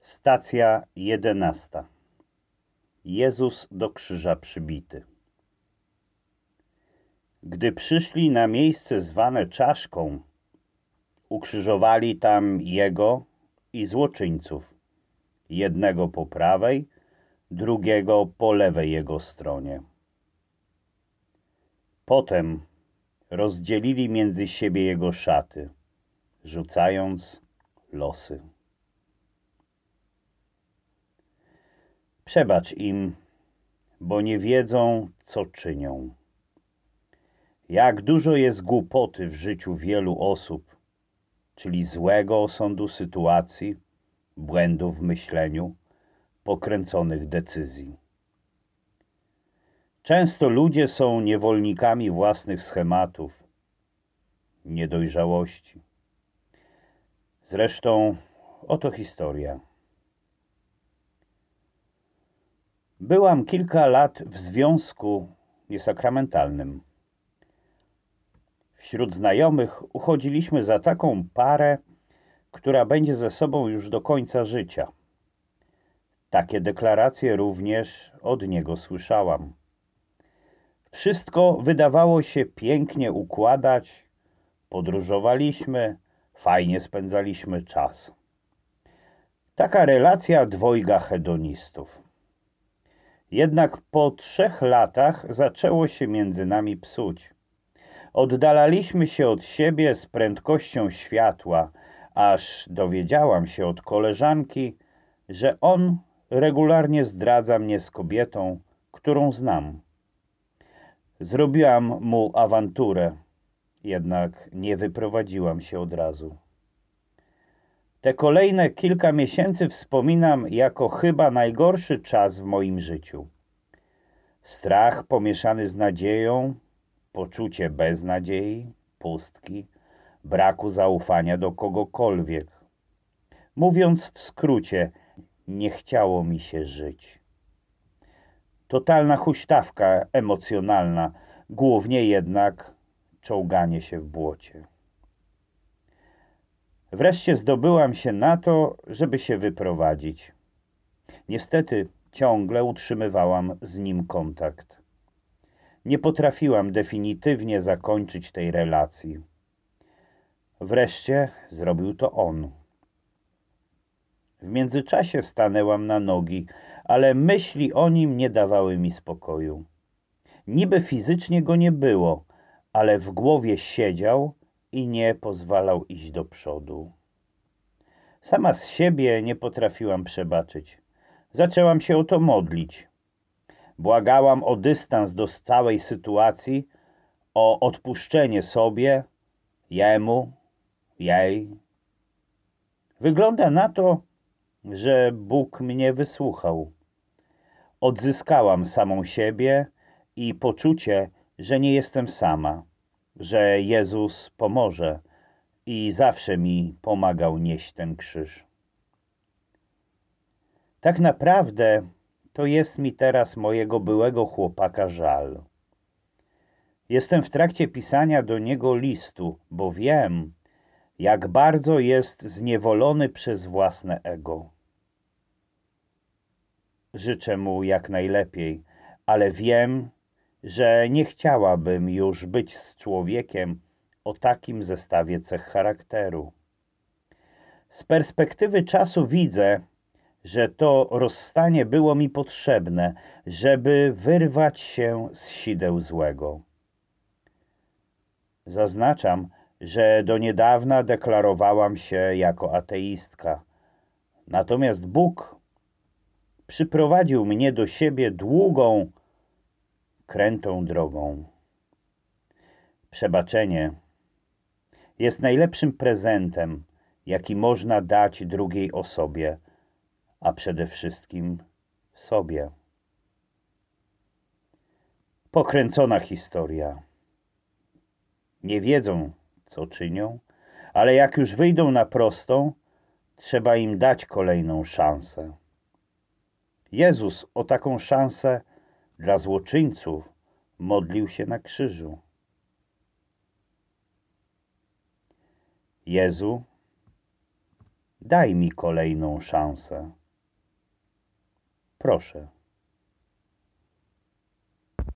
Stacja 11. Jezus do krzyża przybity. Gdy przyszli na miejsce zwane Czaszką, ukrzyżowali tam Jego i złoczyńców, jednego po prawej, drugiego po lewej Jego stronie. Potem rozdzielili między siebie Jego szaty, rzucając losy. Przebacz im, bo nie wiedzą, co czynią. Jak dużo jest głupoty w życiu wielu osób, czyli złego osądu sytuacji, błędów w myśleniu, pokręconych decyzji. Często ludzie są niewolnikami własnych schematów, niedojrzałości. Zresztą oto historia. Byłam kilka lat w związku niesakramentalnym. Wśród znajomych uchodziliśmy za taką parę, która będzie ze sobą już do końca życia. Takie deklaracje również od niego słyszałam. Wszystko wydawało się pięknie układać, podróżowaliśmy, fajnie spędzaliśmy czas. Taka relacja dwojga hedonistów. Jednak po 3 latach zaczęło się między nami psuć. Oddalaliśmy się od siebie z prędkością światła, aż dowiedziałam się od koleżanki, że on regularnie zdradza mnie z kobietą, którą znam. Zrobiłam mu awanturę, jednak nie wyprowadziłam się od razu. Te kolejne kilka miesięcy wspominam jako chyba najgorszy czas w moim życiu. Strach pomieszany z nadzieją, poczucie beznadziei, pustki, braku zaufania do kogokolwiek. Mówiąc w skrócie, nie chciało mi się żyć. Totalna huśtawka emocjonalna, głównie jednak czołganie się w błocie. Wreszcie zdobyłam się na to, żeby się wyprowadzić. Niestety ciągle utrzymywałam z nim kontakt. Nie potrafiłam definitywnie zakończyć tej relacji. Wreszcie zrobił to on. W międzyczasie stanęłam na nogi, ale myśli o nim nie dawały mi spokoju. Niby fizycznie go nie było, ale w głowie siedział i nie pozwalał iść do przodu. Sama z siebie nie potrafiłam przebaczyć. Zaczęłam się o to modlić. Błagałam o dystans do całej sytuacji, o odpuszczenie sobie, jemu, jej. Wygląda na to, że Bóg mnie wysłuchał. Odzyskałam samą siebie i poczucie, że nie jestem sama, że Jezus pomoże i zawsze mi pomagał nieść ten krzyż. Tak naprawdę to jest mi teraz mojego byłego chłopaka żal. Jestem w trakcie pisania do niego listu, bo wiem, jak bardzo jest zniewolony przez własne ego. Życzę mu jak najlepiej, ale wiem, że nie chciałabym już być z człowiekiem o takim zestawie cech charakteru. Z perspektywy czasu widzę, że to rozstanie było mi potrzebne, żeby wyrwać się z sideł złego. Zaznaczam, że do niedawna deklarowałam się jako ateistka. Natomiast Bóg przyprowadził mnie do siebie długą, krętą drogą. Przebaczenie jest najlepszym prezentem, jaki można dać drugiej osobie, a przede wszystkim sobie. Pokręcona historia. Nie wiedzą, co czynią, ale jak już wyjdą na prostą, trzeba im dać kolejną szansę. Jezus o taką szansę dla złoczyńców modlił się na krzyżu. Jezu, Daj mi kolejną szansę. Proszę.